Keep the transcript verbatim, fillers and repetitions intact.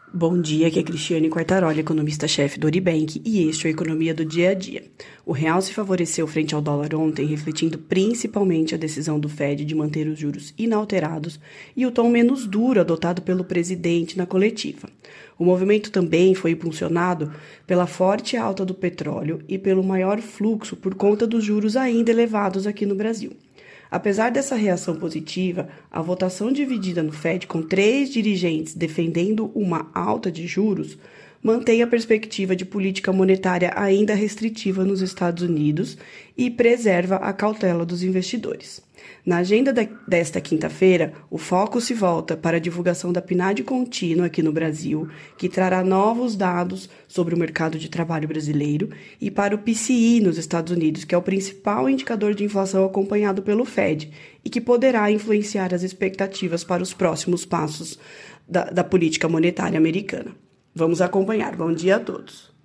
Bom dia, aqui é Cristiane Quartaroli, economista-chefe do Oribank, e este é a Economia do Dia a Dia. O real se favoreceu frente ao dólar ontem, refletindo principalmente a decisão do Fed de manter os juros inalterados e o tom menos duro adotado pelo presidente na coletiva. O movimento também foi impulsionado pela forte alta do petróleo e pelo maior fluxo por conta dos juros ainda elevados aqui no Brasil. Apesar dessa reação positiva, a votação dividida no Fed com três dirigentes defendendo uma alta de juros mantém a perspectiva de política monetária ainda restritiva nos Estados Unidos e preserva a cautela dos investidores. Na agenda desta quinta-feira, o foco se volta para a divulgação da P N A D contínua aqui no Brasil, que trará novos dados sobre o mercado de trabalho brasileiro, e para o P C I nos Estados Unidos, que é o principal indicador de inflação acompanhado pelo Fed e que poderá influenciar as expectativas para os próximos passos da, da política monetária americana. Vamos acompanhar. Bom dia a todos.